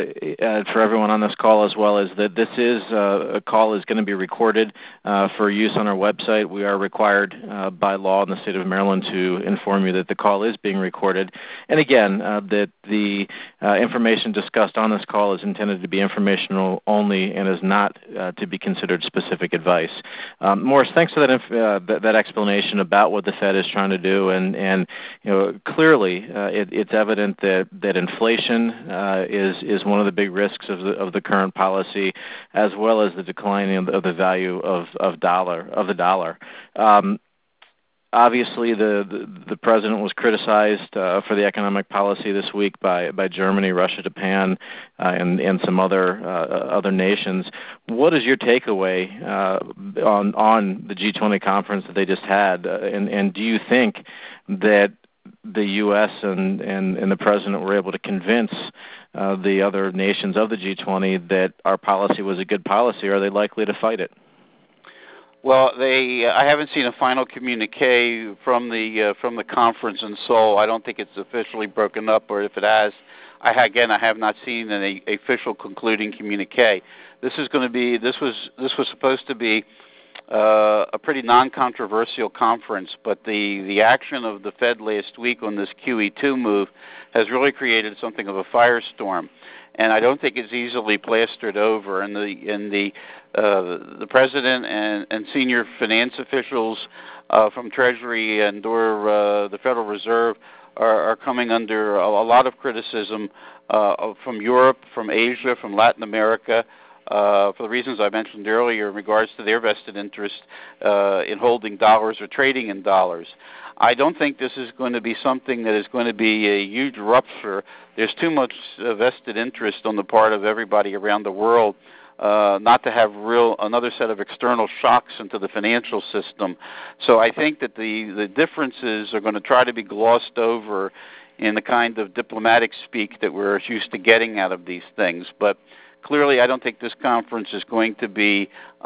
for everyone on this call as well is that this is a call is going to be recorded for use on our website. We are required by law in the state of Maryland to inform you that the call is being recorded. And again, that the information discussed on this call is intended to be informational only and is not to be considered specific advice. Morris, thanks for that explanation about what the Fed is trying to do. And clearly it's evident that inflation is one of the big risks of the current policy, as well as the declining of the value of the dollar. Obviously, the president was criticized for the economic policy this week by Germany, Russia, Japan, and some other nations. What is your takeaway on the G20 conference that they just had? And do you think that the U.S. and the president were able to convince the other nations of the G20 that our policy was a good policy, or are they likely to fight it? Well, I haven't seen a final communique from the conference in Seoul. I don't think it's officially broken up, or if it has, I have not seen an official concluding communique. This was supposed to be a pretty non-controversial conference, but the action of the Fed last week on this QE2 move has really created something of a firestorm, and I don't think it's easily plastered over. And the president and senior finance officials from Treasury and or the Federal Reserve are coming under a lot of criticism from Europe, from Asia, from Latin America, for the reasons I mentioned earlier in regards to their vested interest in holding dollars or trading in dollars. I don't think this is going to be something that is going to be a huge rupture. There's too much vested interest on the part of everybody around the world not to have another set of external shocks into the financial system. So I think that the differences are going to try to be glossed over in the kind of diplomatic speak that we're used to getting out of these things. But clearly, I don't think this conference is going to be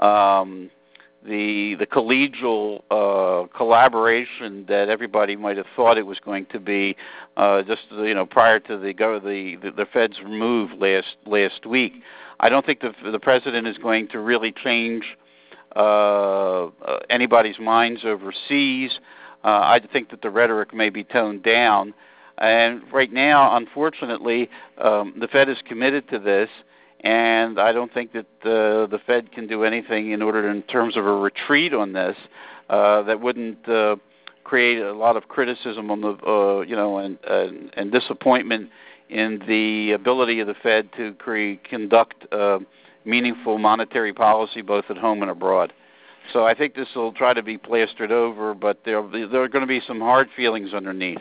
the collegial collaboration that everybody might have thought it was going to be prior to the Fed's move last week. I don't think the president is going to really change anybody's minds overseas. I think that the rhetoric may be toned down. And right now, unfortunately, the Fed is committed to this, and I don't think that the Fed can do anything in terms of a retreat on this that wouldn't create a lot of criticism on the and disappointment in the ability of the Fed to conduct meaningful monetary policy both at home and abroad. So I think this will try to be plastered over, but there are going to be some hard feelings underneath.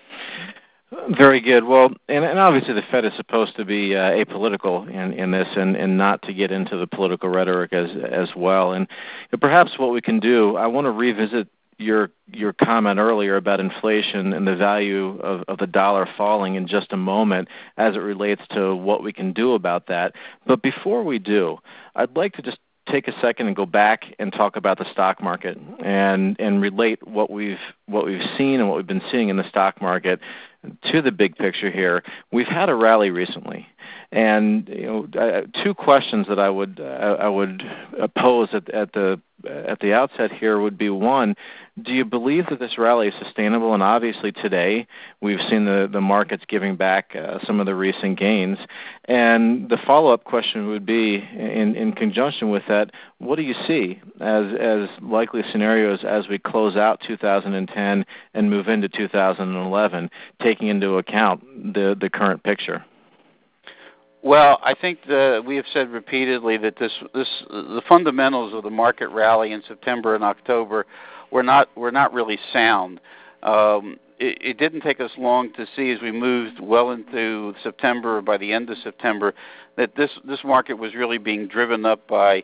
Very good. Well, and obviously the Fed is supposed to be apolitical in this and not to get into the political rhetoric as well. And perhaps what we can do, I want to revisit your comment earlier about inflation and the value of the dollar falling in just a moment as it relates to what we can do about that. But before we do, I'd like to just take a second and go back and talk about the stock market and relate what we've seen and what we've been seeing in the stock market to the big picture here. We've had a rally recently, and two questions that I would pose at the outset here would be: one, do you believe that this rally is sustainable? And obviously today we've seen the markets giving back some of the recent gains. And the follow-up question would be, in conjunction with that, what do you see as likely scenarios as we close out 2010 and move into 2011, taking into account the current picture? Well, I think we have said repeatedly that the fundamentals of the market rally in September and October were not really sound. It didn't take us long to see, as we moved well into September, by the end of September, that this market was really being driven up by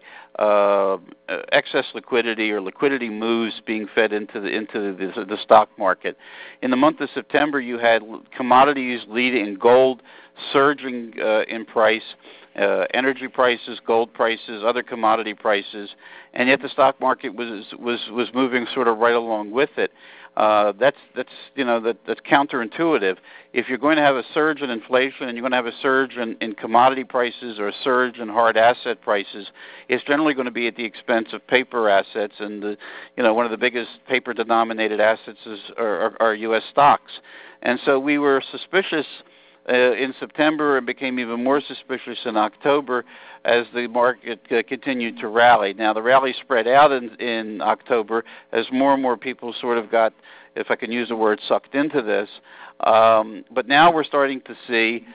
excess liquidity or liquidity moves being fed into the stock market. In the month of September, you had commodities leading, gold surging in price, energy prices, gold prices, other commodity prices, and yet the stock market was moving sort of right along with it. That's counterintuitive. If you're going to have a surge in inflation and you're going to have a surge in commodity prices or a surge in hard asset prices, it's generally going to be at the expense of paper assets. And one of the biggest paper-denominated assets are U.S. stocks. And so we were suspicious in September and became even more suspicious in October as the market continued to rally. Now, the rally spread out in October as more and more people sort of got, if I can use the word, sucked into this. But now we're starting to see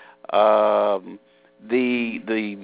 the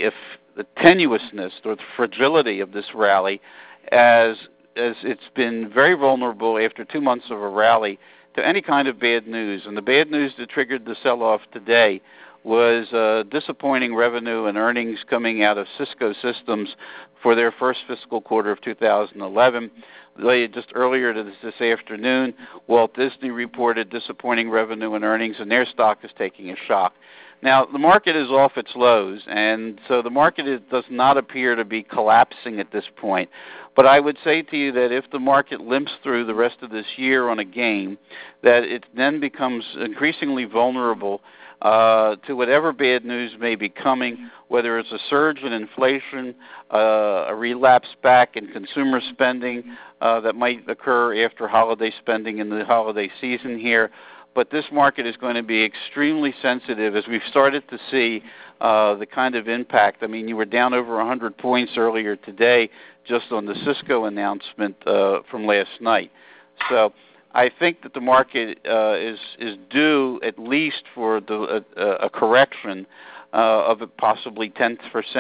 tenuousness or the fragility of this rally as it's been very vulnerable after 2 months of a rally to any kind of bad news. And the bad news that triggered the sell-off today was disappointing revenue and earnings coming out of Cisco Systems for their first fiscal quarter of 2011. Just earlier this afternoon, Walt Disney reported disappointing revenue and earnings, and their stock is taking a shock. Now, the market is off its lows, and so the market does not appear to be collapsing at this point. But I would say to you that if the market limps through the rest of this year on a gain, that it then becomes increasingly vulnerable to whatever bad news may be coming, whether it's a surge in inflation, a relapse back in consumer spending that might occur after holiday spending in the holiday season here. But this market is going to be extremely sensitive as we've started to see the kind of impact. I mean, you were down over 100 points earlier today just on the Cisco announcement from last night. So I think that the market is due at least for a correction of possibly 10%,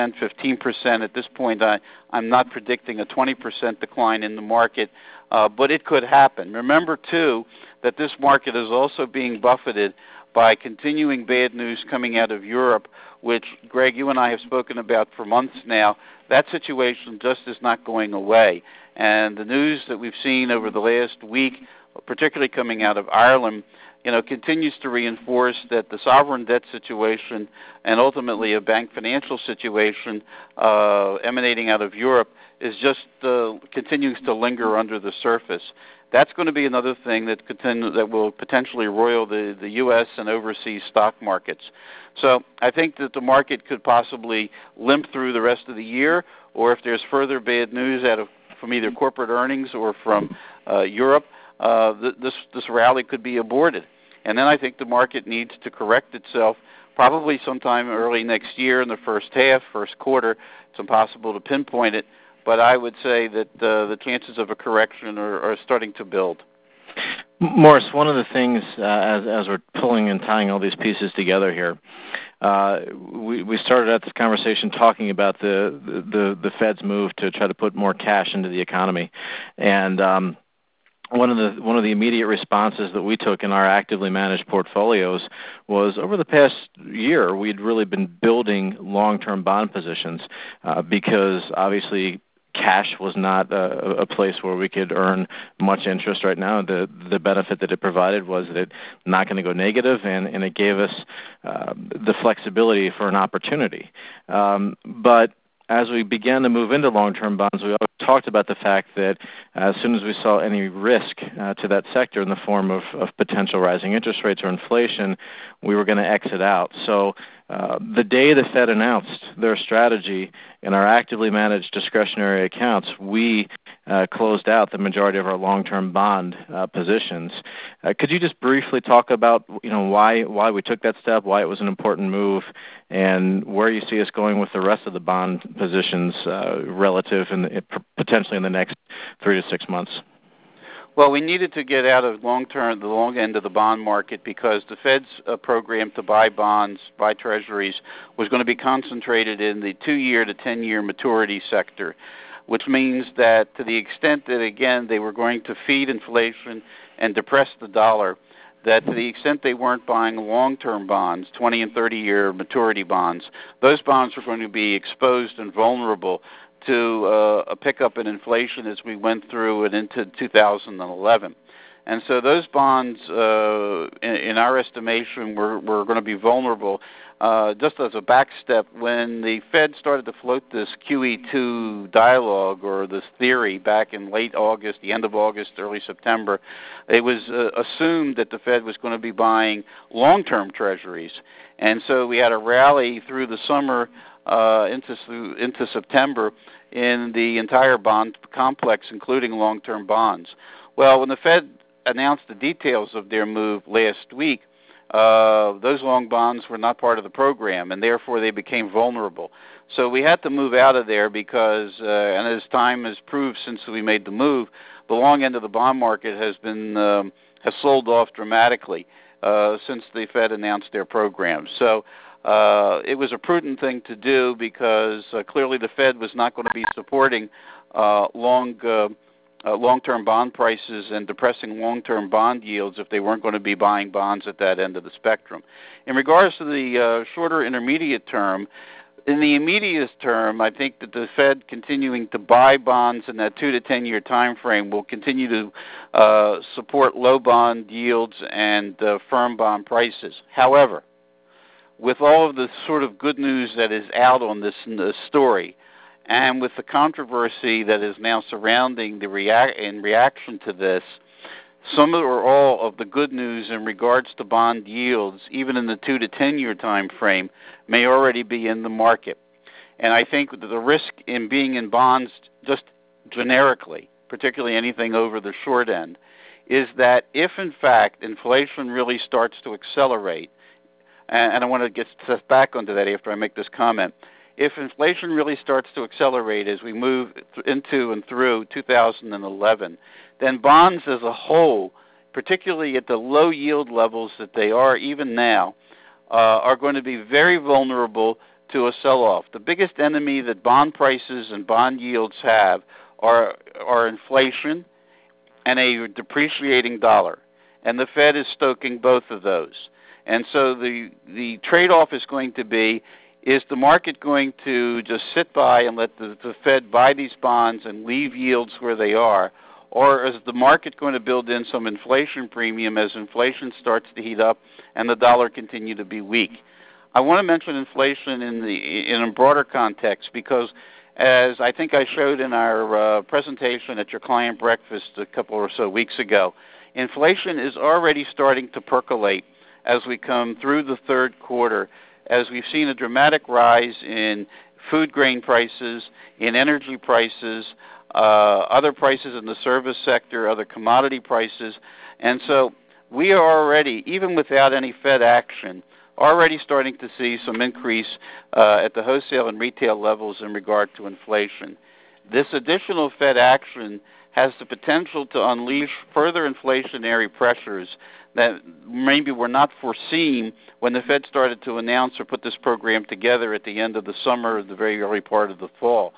15%. At this point, I'm not predicting a 20% decline in the market, but it could happen. Remember, too, that this market is also being buffeted by continuing bad news coming out of Europe, which, Greg, you and I have spoken about for months now. That situation just is not going away. And the news that we've seen over the last week, particularly coming out of Ireland, continues to reinforce that the sovereign debt situation and ultimately a bank financial situation emanating out of Europe is just continues to linger under the surface. That's going to be another thing that will potentially roil the U.S. and overseas stock markets. So I think that the market could possibly limp through the rest of the year, or if there's further bad news from either corporate earnings or from Europe, this rally could be aborted. And then I think the market needs to correct itself probably sometime early next year in the first quarter. It's impossible to pinpoint it, but I would say that the chances of a correction are starting to build. Morris, one of the things as we're pulling and tying all these pieces together here, we started out this conversation talking about the Fed's move to try to put more cash into the economy, and one of the immediate responses that we took in our actively managed portfolios was over the past year we'd really been building long-term bond positions because obviously cash was not a place where we could earn much interest right now. The benefit that it provided was that it's not going to go negative, and it gave us the flexibility for an opportunity. But as we began to move into long-term bonds, we always talked about the fact that as soon as we saw any risk to that sector in the form of potential rising interest rates or inflation, we were going to exit out. So the day the Fed announced their strategy in our actively managed discretionary accounts, we closed out the majority of our long-term bond positions. Could you just briefly talk about why we took that step, why it was an important move, and where you see us going with the rest of the bond positions relative and potentially in the next 3 to 6 months? Well, we needed to get out of the long end of the bond market because the Fed's program to buy bonds, buy treasuries, was going to be concentrated in the 2-year to 10-year maturity sector, which means that to the extent that, again, they were going to feed inflation and depress the dollar, that to the extent they weren't buying long-term bonds, 20 and 30-year maturity bonds, those bonds were going to be exposed and vulnerable to a pickup in inflation as we went through and into 2011. And so those bonds, in our estimation, were going to be vulnerable. just as a backstep, when the Fed started to float this QE2 dialogue or this theory back in late August, the end of August, early September, it was assumed that the Fed was going to be buying long-term treasuries. And so we had a rally through the summer into September in the entire bond complex, including long-term bonds. Well, when the Fed announced the details of their move last week, those long bonds were not part of the program, and therefore they became vulnerable. So we had to move out of there because, and as time has proved since we made the move, the long end of the bond market has sold off dramatically since the Fed announced their program. So it was a prudent thing to do because clearly the Fed was not going to be supporting long-term bond prices and depressing long-term bond yields if they weren't going to be buying bonds at that end of the spectrum. In regards to the shorter intermediate term, in the immediate term, I think that the Fed continuing to buy bonds in that 2 to 10 year time frame will continue to support low bond yields and firm bond prices. However, with all of the sort of good news that is out on this story, and with the controversy that is now surrounding in reaction to this, some or all of the good news in regards to bond yields, even in the 2 to 10 year time frame, may already be in the market. And I think that the risk in being in bonds just generically, particularly anything over the short end, is that if in fact inflation really starts to accelerate, and I want to get back onto that after I make this comment, if inflation really starts to accelerate as we move into and through 2011, then bonds as a whole, particularly at the low yield levels that they are even now, are going to be very vulnerable to a sell-off. The biggest enemy that bond prices and bond yields have are inflation and a depreciating dollar. And the Fed is stoking both of those. And so the trade-off is going to be, is the market going to just sit by and let the Fed buy these bonds and leave yields where they are, or is the market going to build in some inflation premium as inflation starts to heat up and the dollar continue to be weak? I want to mention inflation in a broader context because, as I think I showed in our presentation at your client breakfast a couple or so weeks ago, inflation is already starting to percolate as we come through the third quarter, as we've seen a dramatic rise in food grain prices, in energy prices, other prices in the service sector, other commodity prices. And so we are already, even without any Fed action, already starting to see some increase at the wholesale and retail levels in regard to inflation. This additional Fed action has the potential to unleash further inflationary pressures that maybe were not foreseen when the Fed started to announce or put this program together at the end of the summer or the very early part of the fall.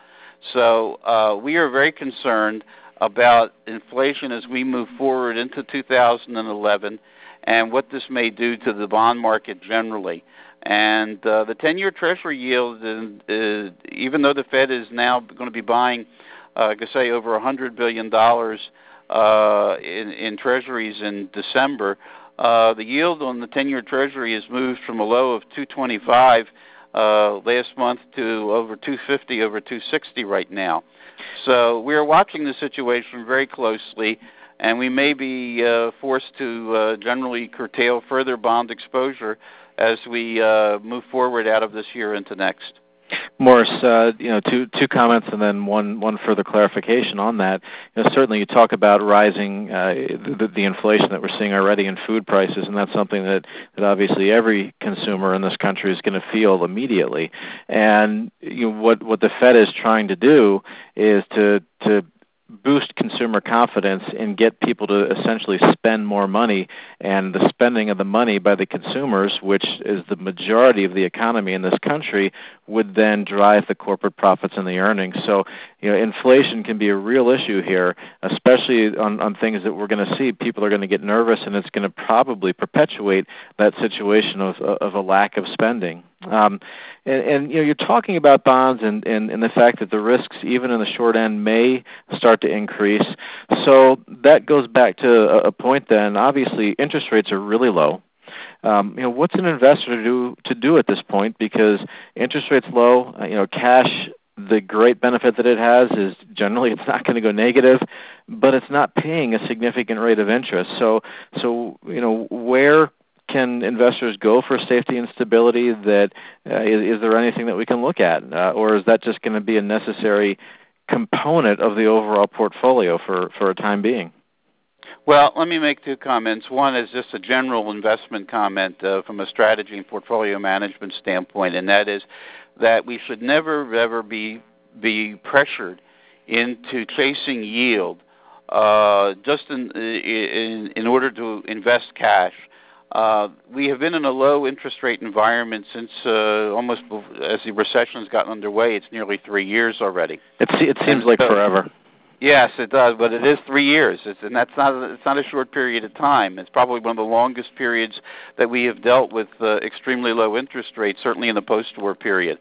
So we are very concerned about inflation as we move forward into 2011 and what this may do to the bond market generally. And the 10-year Treasury yield, even though the Fed is now going to be buying, I could say, over $100 billion in treasuries in December, the yield on the 10-year Treasury has moved from a low of 225 last month to over 250, over 260 right now. So we are watching the situation very closely, and we may be forced to generally curtail further bond exposure as we move forward out of this year into next. Morris, two comments and then one further clarification on that. Certainly, you talk about rising the inflation that we're seeing already in food prices, and that's something that obviously every consumer in this country is going to feel immediately. And what the Fed is trying to do is to boost consumer confidence and get people to essentially spend more money, and the spending of the money by the consumers, which is the majority of the economy in this country, would then drive the corporate profits and the earnings. So, inflation can be a real issue here, especially on things that we're going to see. People are going to get nervous, and it's going to probably perpetuate that situation of a lack of spending. And you're talking about bonds and the fact that the risks, even in the short end, may start to increase. So that goes back to a point then. Obviously, interest rates are really low. What's an investor to do at this point? Because interest rates low, cash, the great benefit that it has is generally it's not going to go negative, but it's not paying a significant rate of interest. So where can investors go for safety and stability? Is there anything that we can look at, or is that just going to be a necessary component of the overall portfolio for a time being? Well, let me make two comments. One is just a general investment comment from a strategy and portfolio management standpoint, and that is that we should never ever be pressured into chasing yield just in order to invest cash. We have been in a low interest rate environment since almost as the recession has gotten underway. It's nearly 3 years already. It seems like forever. Yes, it does, but it is 3 years, and it's not a short period of time. It's probably one of the longest periods that we have dealt with extremely low interest rates, certainly in the post-war period.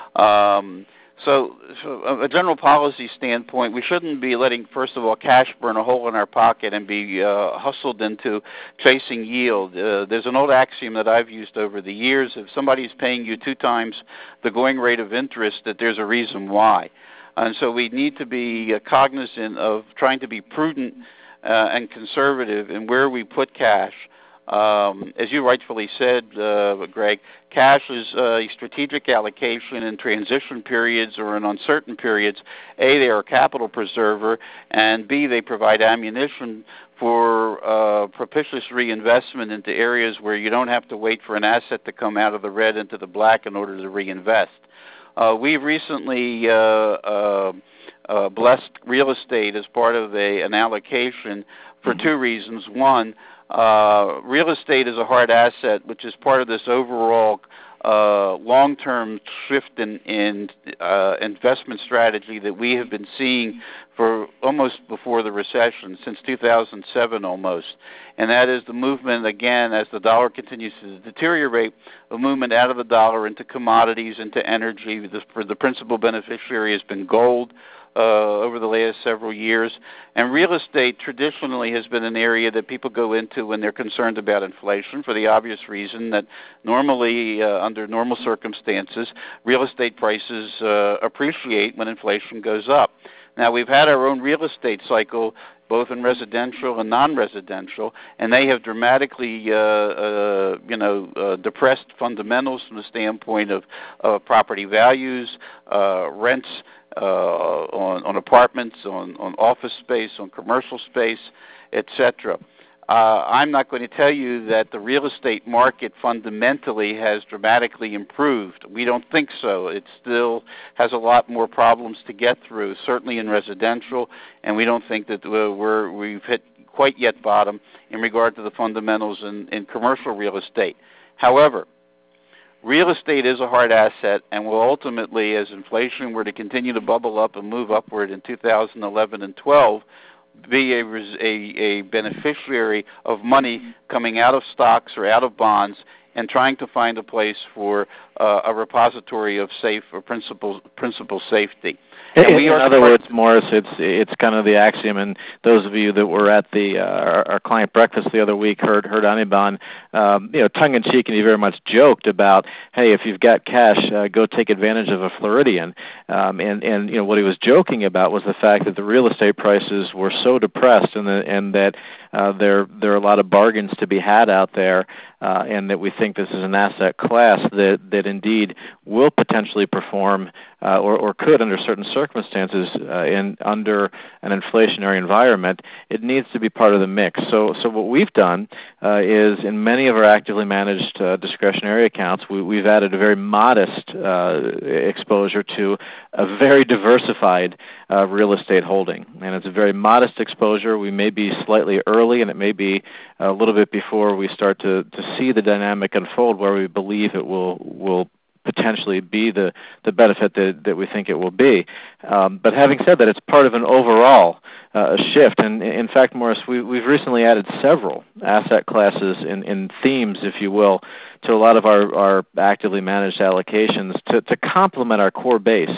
So a general policy standpoint, we shouldn't be letting, first of all, cash burn a hole in our pocket and be hustled into chasing yield. There's an old axiom that I've used over the years: if somebody's paying you 2 times the going rate of interest, that there's a reason why. And so we need to be cognizant of trying to be prudent and conservative in where we put cash. As you rightfully said, Greg, cash is a strategic allocation in transition periods or in uncertain periods. A, they are a capital preserver, and B, they provide ammunition for propitious reinvestment into areas where you don't have to wait for an asset to come out of the red into the black in order to reinvest. We've recently blessed real estate as part of an allocation for 2 reasons. One, real estate is a hard asset, which is part of this overall long-term shift in investment strategy that we have been seeing for almost before the recession, since 2007 almost. And that is the movement, again, as the dollar continues to deteriorate, the movement out of the dollar into commodities, into energy. The principal beneficiary has been gold over the last several years. And real estate traditionally has been an area that people go into when they're concerned about inflation, for the obvious reason that normally, under normal circumstances, real estate prices appreciate when inflation goes up. Now, we've had our own real estate cycle, both in residential and non-residential, and they have dramatically, depressed fundamentals from the standpoint of property values, rents on apartments, on office space, on commercial space, etc. I'm not going to tell you that the real estate market fundamentally has dramatically improved. We don't think so. It still has a lot more problems to get through, certainly in residential, and we don't think that we've hit quite yet bottom in regard to the fundamentals in commercial real estate. However, real estate is a hard asset and will ultimately, as inflation were to continue to bubble up and move upward in 2011 and 12, be a beneficiary of money coming out of stocks or out of bonds and trying to find a place for a repository of safe or principal safety. In other words, Morris, it's kind of the axiom, and those of you that were at the our client breakfast the other week heard Anibal, tongue-in-cheek, and he very much joked about, hey, if you've got cash, go take advantage of a Floridian. And what he was joking about was the fact that the real estate prices were so depressed, and that there are a lot of bargains to be had out there, and that we think this is an asset class that indeed will potentially perform or could under certain circumstances under an inflationary environment. It needs to be part of the mix. So what we've done is in many of our actively managed discretionary accounts, we've added a very modest exposure to a very diversified real estate holding. And it's a very modest exposure. We may be slightly early, and it may be a little bit before we start to see the dynamic unfold where we believe it will potentially be the benefit that we think it will be. But having said that, it's part of an overall shift. And in fact, Morris, we've recently added several asset classes in themes, if you will, to a lot of our actively managed allocations to complement our core base.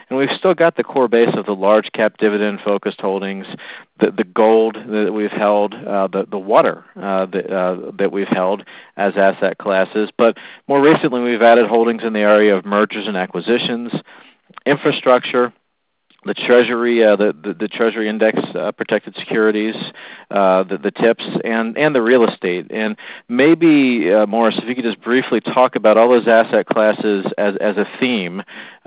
and we've still got the core base of the large cap dividend focused holdings, the gold that we've held, the water that we've held as asset classes. But more recently, we've added holdings in the area of mergers and acquisitions, infrastructure, the Treasury, the Treasury Index protected securities, the TIPS, and the real estate. And maybe, Morris, if you could just briefly talk about all those asset classes as a theme,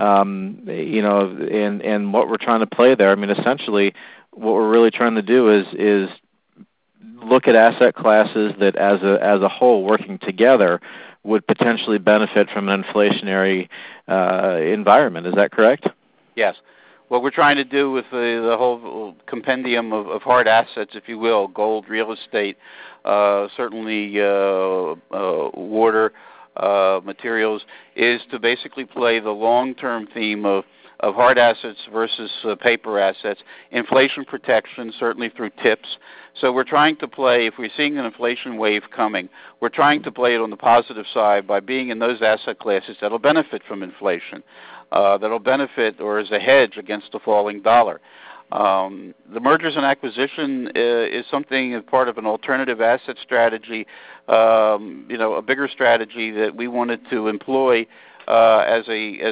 and what we're trying to play there. I mean, essentially, what we're really trying to do is look at asset classes that, as a whole, working together, would potentially benefit from an inflationary environment. Is that correct? Yes. What we're trying to do with the whole compendium of hard assets, if you will, gold, real estate, certainly water, materials, is to basically play the long-term theme of hard assets versus paper assets, inflation protection, certainly through TIPS. So we're trying to play, if we're seeing an inflation wave coming, we're trying to play it on the positive side by being in those asset classes that will benefit from inflation. That'll benefit or is a hedge against the falling dollar. The mergers and acquisition is something as part of an alternative asset strategy, a bigger strategy that we wanted to employ as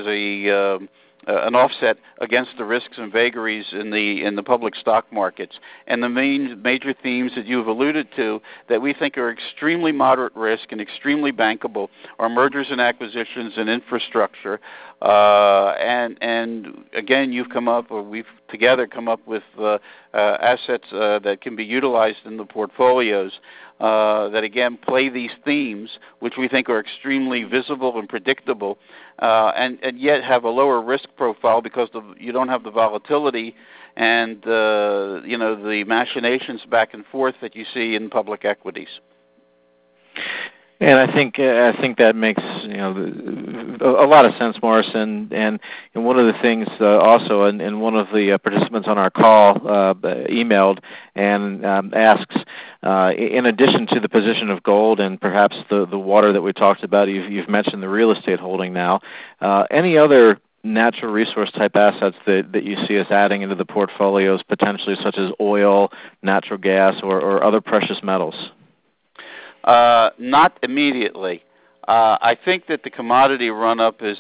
an offset against the risks and vagaries in the public stock markets. And the major themes that you've alluded to that we think are extremely moderate risk and extremely bankable are mergers and acquisitions and infrastructure. And again, we've together come up with assets that can be utilized in the portfolios that again play these themes, which we think are extremely visible and predictable, and yet have a lower risk profile because you don't have the volatility and the machinations back and forth that you see in public equities. And I think that makes a lot of sense, Morris. And one of the things also, and one of the participants on our call emailed and asks, in addition to the position of gold and perhaps the water that we talked about, you've mentioned the real estate holding now. Any other natural resource type assets that you see us adding into the portfolios potentially, such as oil, natural gas, or other precious metals? Not immediately. I think that the commodity run-up is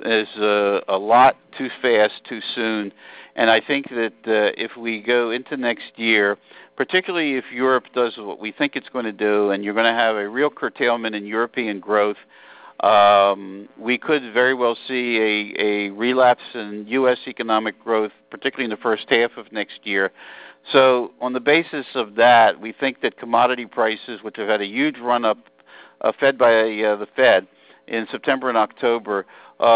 a lot too fast, too soon, and I think that if we go into next year, particularly if Europe does what we think it's going to do, and you're going to have a real curtailment in European growth, we could very well see a relapse in U.S. economic growth, particularly in the first half of next year. So on the basis of that, we think that commodity prices, which have had a huge run-up fed by the Fed in September and October,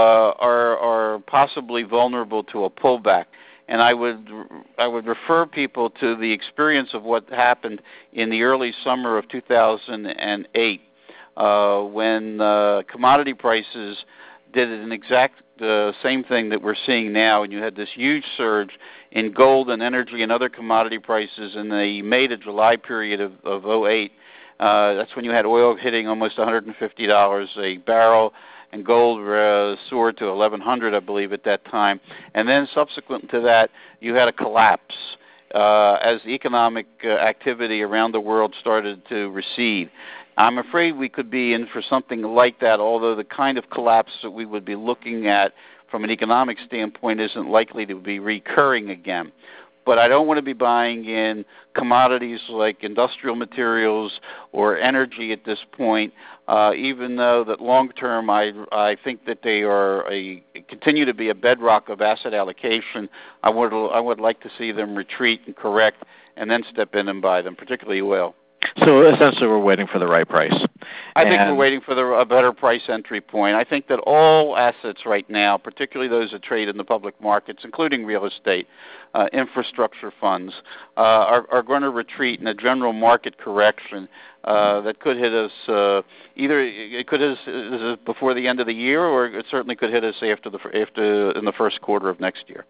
are possibly vulnerable to a pullback. And I would refer people to the experience of what happened in the early summer of 2008, when commodity prices did an exact same thing that we're seeing now, and you had this huge surge in gold and energy and other commodity prices in the May to July period of 2008. That's when you had oil hitting almost $150 a barrel, and gold soared to $1,100, I believe, at that time. And then subsequent to that, you had a collapse as economic activity around the world started to recede. I'm afraid we could be in for something like that, although the kind of collapse that we would be looking at from an economic standpoint isn't likely to be recurring again. But I don't want to be buying in commodities like industrial materials or energy at this point, even though that long term I think that they are continue to be a bedrock of asset allocation. I would like to see them retreat and correct and then step in and buy them, particularly oil. So essentially we're waiting for the right price. I think we're waiting for a better price entry point. I think that all assets right now, particularly those that trade in the public markets, including real estate, infrastructure funds, are going to retreat in a general market correction that could hit us either it could hit us before the end of the year, or it certainly could hit us after in the first quarter of next year.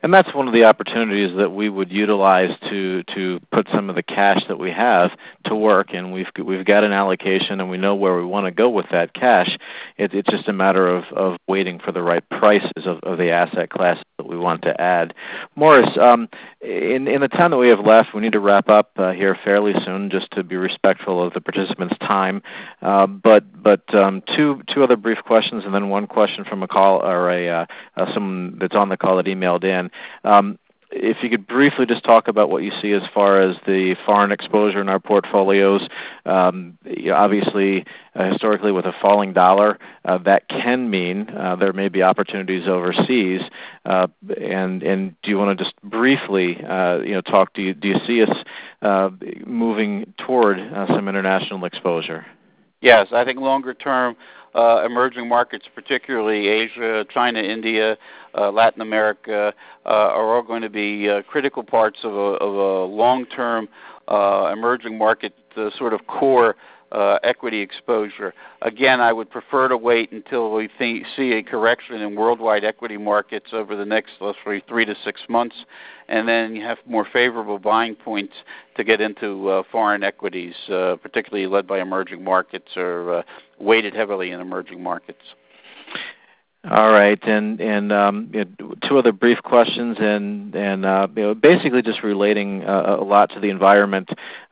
and that's one of the opportunities that we would utilize to put some of the cash that we have to work. And we've got an allocation, and we know where we want to go with that cash. It's just a matter of waiting for the right prices of the asset classes that we want to add. Morris, in the time that we have left, we need to wrap up here fairly soon, just to be respectful of the participants' time. But two other brief questions, and then one question from a call or someone that's on the call that emailed in. If you could briefly just talk about what you see as far as the foreign exposure in our portfolios. Obviously, historically, with a falling dollar, that can mean there may be opportunities overseas. And do you want to just briefly, talk? Do you see us moving toward some international exposure? Yes, I think longer term, emerging markets, particularly Asia, China, India, Latin America, are all going to be critical parts of a long-term emerging market sort of core equity exposure. Again, I would prefer to wait until we see a correction in worldwide equity markets over the next, let's say, 3 to 6 months, and then you have more favorable buying points to get into foreign equities, particularly led by emerging markets or weighted heavily in emerging markets. All right, and two other brief questions, and basically just relating a lot to the environment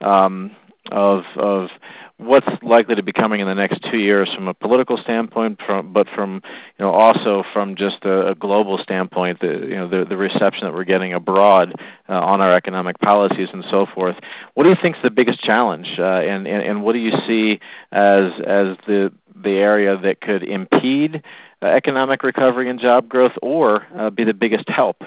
of what's likely to be coming in the next 2 years from a political standpoint, but from also from just a global standpoint, the reception that we're getting abroad on our economic policies and so forth. What do you think is the biggest challenge, and what do you see as the area that could impede economic recovery and job growth, or be the biggest help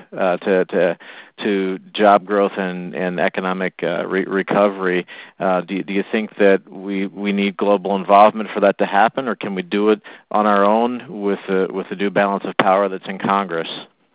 to job growth and economic recovery? Do you think that we need global involvement for that to happen, or can we do it on our own with the due balance of power that's in Congress?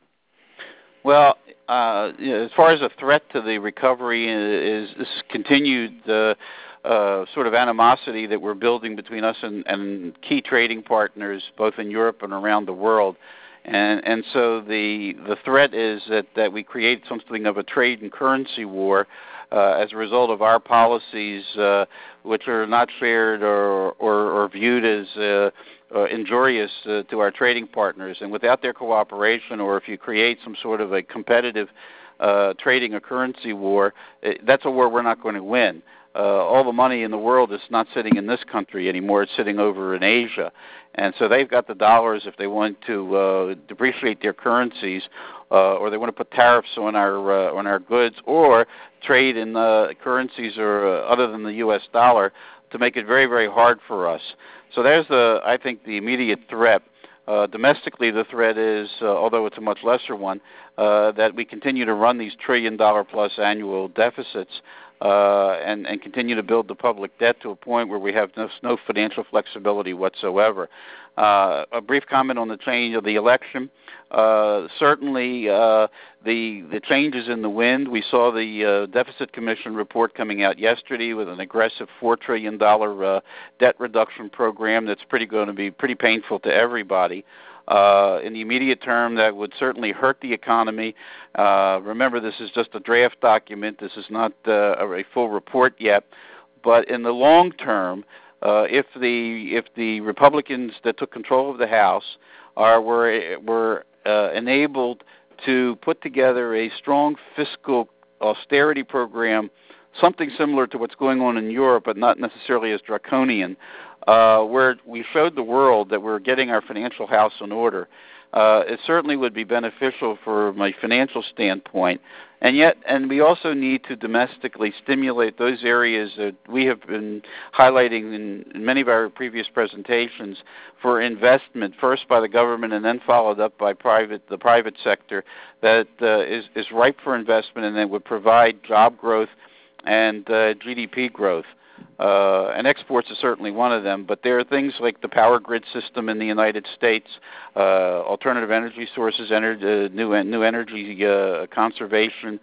Well, as far as a threat to the recovery is continued sort of animosity that we're building between us and key trading partners, both in Europe and around the world. And so the threat is that we create something of a trade and currency war as a result of our policies, which are not shared or viewed as injurious to our trading partners. And without their cooperation, or if you create some sort of a competitive trading or currency war, that's a war we're not going to win. All the money in the world is not sitting in this country anymore. It's sitting over in Asia. And so they've got the dollars if they want to depreciate their currencies, or they want to put tariffs on our goods, or trade in currencies or other than the U.S. dollar to make it very, very hard for us. So there's, I think, the immediate threat. Domestically, the threat is, although it's a much lesser one, that we continue to run these trillion-dollar-plus annual deficits, and continue to build the public debt to a point where we have no financial flexibility whatsoever. A brief comment on the change of the election. Certainly, the changes in the wind. We saw the Deficit Commission report coming out yesterday with an aggressive $4 trillion debt reduction program that's going to be pretty painful to everybody. In the immediate term, that would certainly hurt the economy. Remember, this is just a draft document. This is not a full report yet. But in the long term, if the Republicans that took control of the House were enabled to put together a strong fiscal austerity program, something similar to what's going on in Europe, but not necessarily as draconian, where we showed the world that we're getting our financial house in order. It certainly would be beneficial from a financial standpoint. And we also need to domestically stimulate those areas that we have been highlighting in many of our previous presentations for investment, first by the government and then followed up by the private sector, that is ripe for investment and that would provide job growth and GDP growth. And exports is certainly one of them, but there are things like the power grid system in the United States, alternative energy sources, new energy conservation.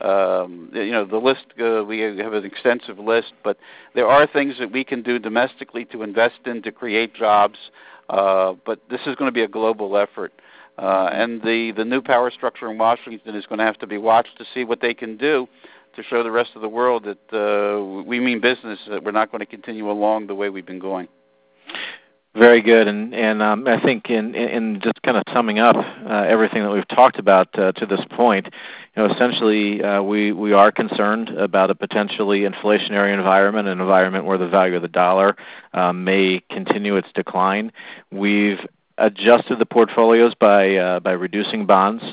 The list, we have an extensive list, but there are things that we can do domestically to invest in to create jobs, but this is going to be a global effort. And the new power structure in Washington is going to have to be watched to see what they can do to show the rest of the world that we mean business, that we're not going to continue along the way we've been going. Very good, and I think in just kind of summing up everything that we've talked about to this point, essentially we are concerned about a potentially inflationary environment, an environment where the value of the dollar may continue its decline. We've adjusted the portfolios by reducing bonds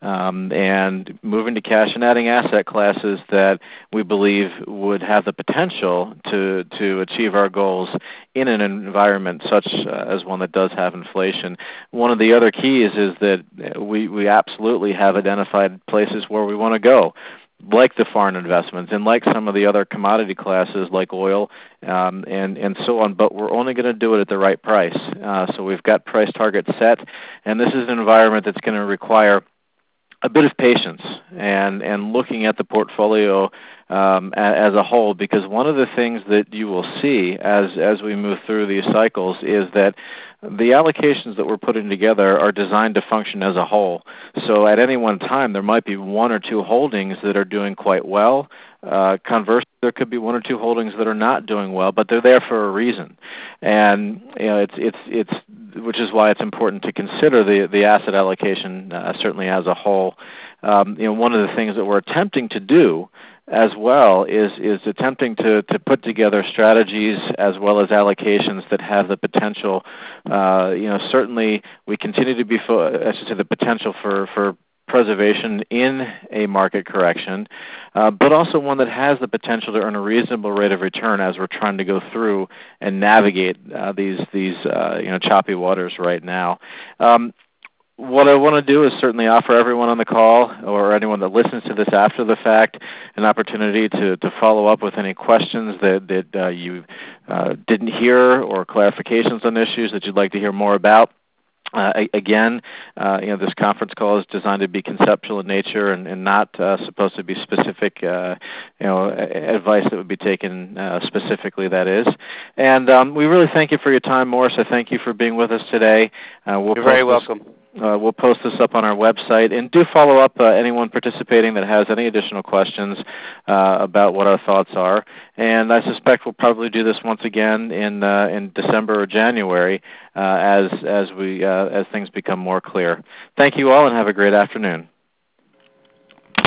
and moving to cash and adding asset classes that we believe would have the potential to achieve our goals in an environment such as one that does have inflation. One of the other keys is that we absolutely have identified places where we want to go, like the foreign investments and like some of the other commodity classes like oil and so on, but we're only going to do it at the right price. So we've got price targets set, and this is an environment that's going to require a bit of patience and looking at the portfolio as a whole, because one of the things that you will see as we move through these cycles is that the allocations that we're putting together are designed to function as a whole. So at any one time, there might be one or two holdings that are doing quite well. Conversely, there could be one or two holdings that are not doing well, but they're there for a reason. And it's which is why it's important to consider the asset allocation certainly as a whole. One of the things that we're attempting to do as well is attempting to put together strategies as well as allocations that have the potential. Certainly we continue to be the potential for preservation in a market correction, but also one that has the potential to earn a reasonable rate of return as we're trying to go through and navigate these choppy waters right now. What I want to do is certainly offer everyone on the call or anyone that listens to this after the fact an opportunity to follow up with any questions that you didn't hear or clarifications on issues that you'd like to hear more about. Again, this conference call is designed to be conceptual in nature and not supposed to be specific, advice that would be taken specifically, that is. And we really thank you for your time, Morris. I thank you for being with us today. You're very welcome. We'll post this up on our website, and do follow up anyone participating that has any additional questions about what our thoughts are. And I suspect we'll probably do this once again in December or January as things become more clear. Thank you all, and have a great afternoon.